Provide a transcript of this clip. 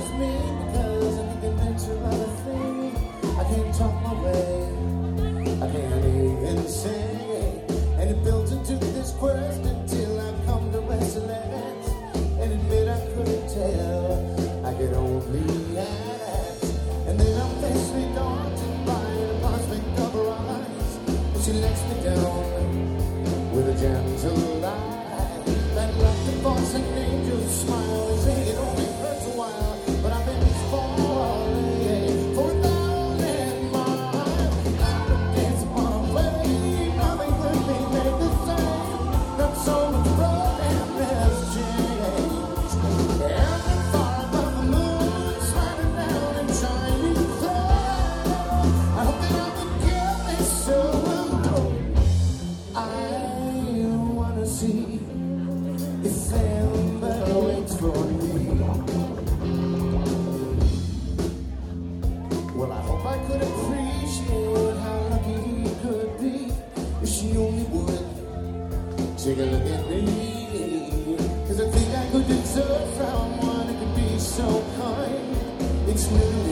with me because I think it makes a lot of things. I can't talk my way, I can't even sing. And it built into this quest until I come to resilience and admit I couldn't tell, I could only ask. And then I'm faced daunted by the prospect of her eyes, and she lets me down with a gentle lie. That left the voice and angel smile, they say it only hurts a while, but I've been falling for 1,000 miles. I don't dance upon a plane, nothing could be made the same. Not so much broken has changed. And I'm far above the moon, sliding down and shining through. I hope that I can get this so I wanna see if Amber waits for me. Well, I hope I could appreciate how lucky he could be if she only would take a look at me. Cause I think I could deserve someone who could be so kind. It's literally